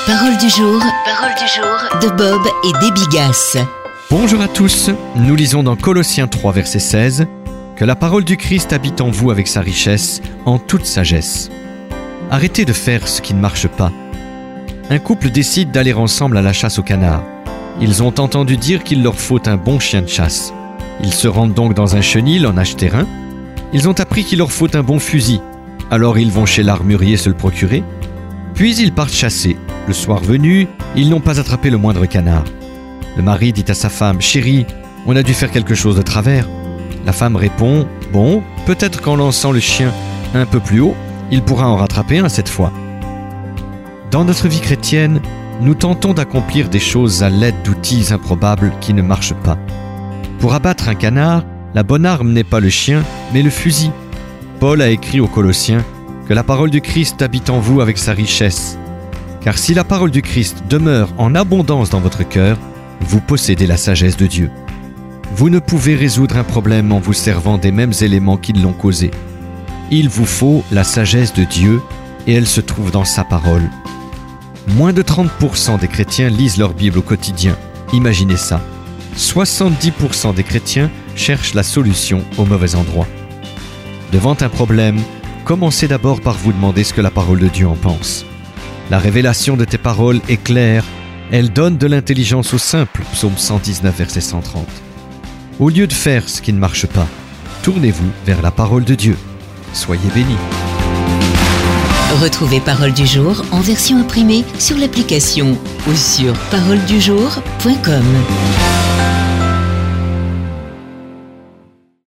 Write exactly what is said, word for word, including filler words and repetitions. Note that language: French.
Parole du jour, parole du jour de Bob et Debbie Gass. Bonjour à tous, nous lisons dans Colossiens trois, verset seize, que la parole du Christ habite en vous avec sa richesse, en toute sagesse. Arrêtez de faire ce qui ne marche pas. Un couple décide d'aller ensemble à la chasse au canard. Ils ont entendu dire qu'il leur faut un bon chien de chasse. Ils se rendent donc dans un chenil en acheter un. Ils ont appris qu'il leur faut un bon fusil. Alors ils vont chez l'armurier se le procurer. Puis ils partent chasser. Le soir venu, ils n'ont pas attrapé le moindre canard. Le mari dit à sa femme « Chérie, on a dû faire quelque chose de travers. » La femme répond « Bon, peut-être qu'en lançant le chien un peu plus haut, il pourra en rattraper un cette fois. » Dans notre vie chrétienne, nous tentons d'accomplir des choses à l'aide d'outils improbables qui ne marchent pas. Pour abattre un canard, la bonne arme n'est pas le chien, mais le fusil. Paul a écrit aux Colossiens que la parole du Christ habite en vous avec sa richesse. Car si la parole du Christ demeure en abondance dans votre cœur, vous possédez la sagesse de Dieu. Vous ne pouvez résoudre un problème en vous servant des mêmes éléments qui l'ont causé. Il vous faut la sagesse de Dieu et elle se trouve dans sa parole. Moins de trente pour cent des chrétiens lisent leur Bible au quotidien. Imaginez ça. soixante-dix pour cent des chrétiens cherchent la solution au mauvais endroit. Devant un problème, commencez d'abord par vous demander ce que la parole de Dieu en pense. La révélation de tes paroles est claire. Elle donne de l'intelligence aux simples. Psaume cent dix-neuf, verset cent trente. Au lieu de faire ce qui ne marche pas, tournez-vous vers la parole de Dieu. Soyez bénis. Retrouvez Parole du jour en version imprimée sur l'application ou sur parole du jour point com.